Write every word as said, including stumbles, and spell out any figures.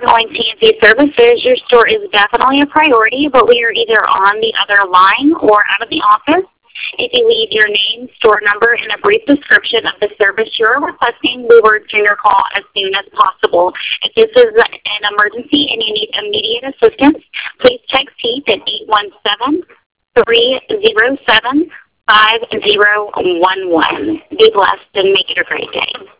calling T N C Services. Your store is definitely a priority, but we are either on the other line or out of the office. If you leave your name, store number, and a brief description of the service you are requesting, we will return your call as soon as possible. If this is an emergency and you need immediate assistance, please text Heath at eight one seven, three zero seven, five zero one one. Be blessed and make it a great day.